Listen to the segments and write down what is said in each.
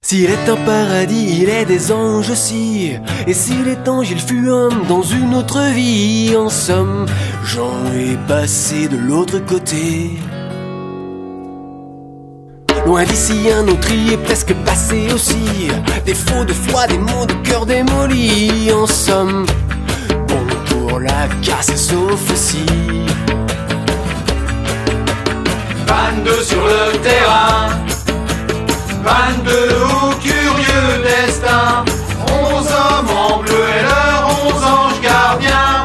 S'il est un paradis, il est des anges aussi. Et s'il est ange, il fut homme dans une autre vie. En somme, j'en ai passé de l'autre côté. Loin d'ici, un autre y est presque passé aussi. Des faux de foi, des mots de cœur démolis. En somme, bon pour la casse, sauf si 22 sur le terrain, 22 au curieux destin, 11 hommes en bleu et leurs 11 anges gardiens.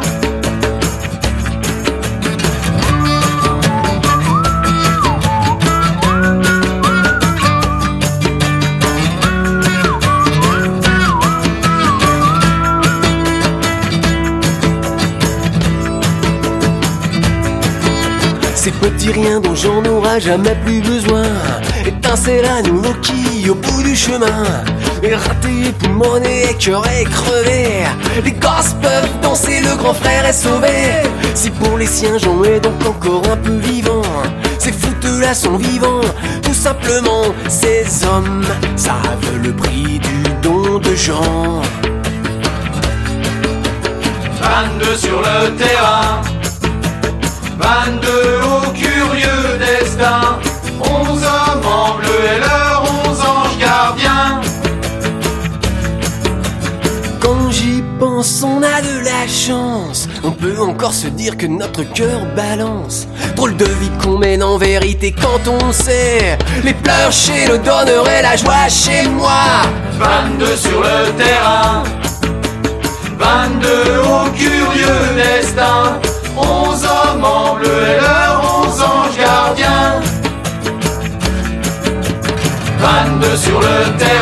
Ces petits riens dont j'en aurai jamais plus besoin. Étincelle à nous Loki au bout du chemin. Et raté, pulmoné, cœur est crevé. Les gosses peuvent danser, le grand frère est sauvé. Si pour les siens j'en ai donc encore un peu vivant, ces foutes-là sont vivants. Tout simplement, ces hommes savent le prix du don de gens. 22 sur le terrain, 22 au curieux destin, 11 hommes en bleu et leurs 11 anges gardiens. Quand j'y pense, on a de la chance. On peut encore se dire que notre cœur balance. Drôle de vie qu'on mène en vérité quand on sait. Les pleurs chez le donneur et la joie chez moi. 22 sur le terrain, 22 au curieux destin, 11 hommes en bleu et leurs 11 anges gardiens. 22 sur le terrain.